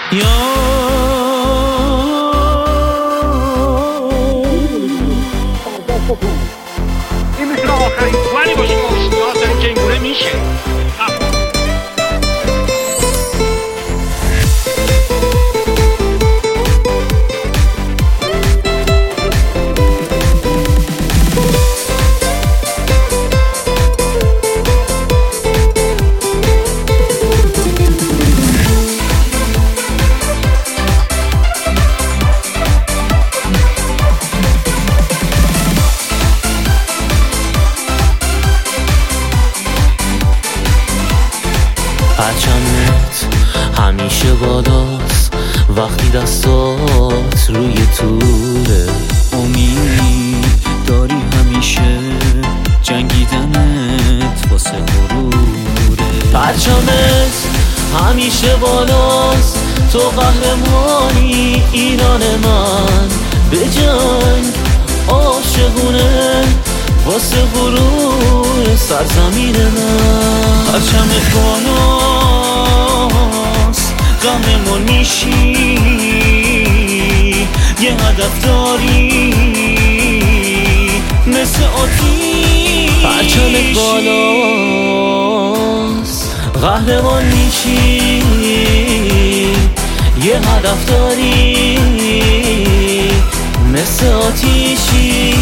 این میتونه آخرین توانی باشه که نیاز داریم که این گونه میشه. پرچمت همیشه بالاست وقتی دستات روی توره. امید داری همیشه جنگیدنت واسه غروره. پرچمت همیشه بالاست تو قهرمانی ایران من. به جنگ عاشقونه واسه غرور سرزمین من. پرچمت بالاست غممون میشی یه هدف داری مثل آتیش. پرچمت بالاست قهرمان میشی یه هدف داری مثل آتیشی.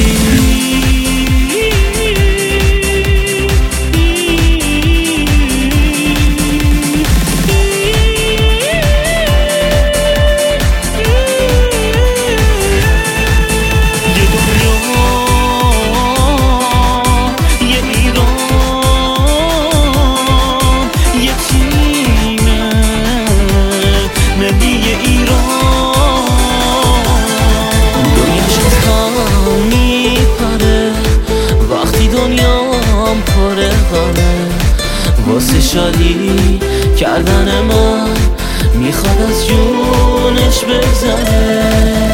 واسه شادی کردن من میخواد از جونش بگذره.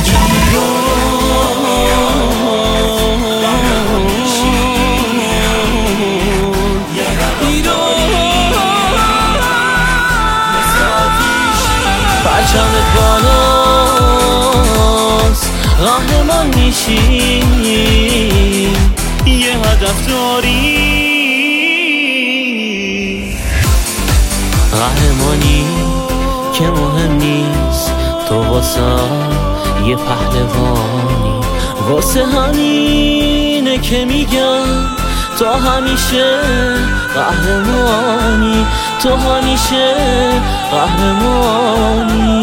پرچمت بالاست قهرمان میشی یه هدف داری. قهرمانی که مهم نیست تو واسه یه پهلوانی. واسه همینه که میگم تو همیشه قهرمانی. تو همیشه قهرمانی.